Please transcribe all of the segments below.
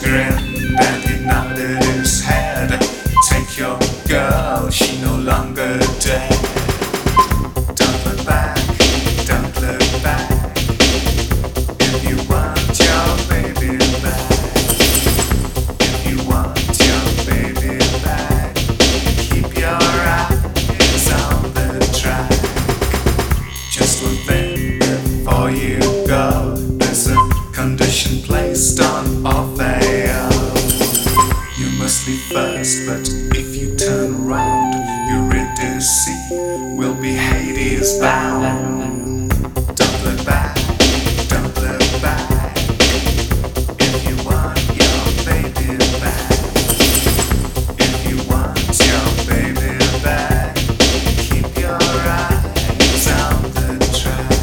grinned and he nodded his head. Take your girl, she no longer dead. Don't look back, don't look back. If you want your baby back, if you want your baby back, keep your eyes on the track. Just one thing before you go, there's a condition placed on Orfeo. You must leave first, but if you turn around, Eurydice will be Hades bound. Don't look back, don't look back. If you want your baby back, if you want your baby back, keep your eyes on the track.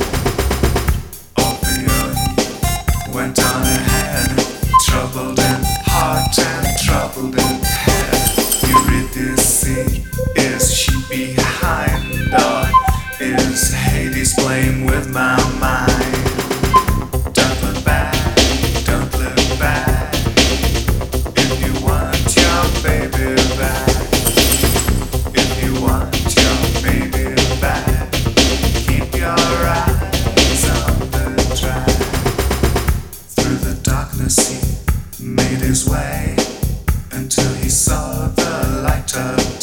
Orfeo went on ahead, troubled in heart and troubled in head. Eurydice, is she behind, or is Hades playing with my mind? Don't look back, don't look back. If you want your baby back, if you want your baby back, keep your eyes on the track. Through the darkness he made his way until he saw the light of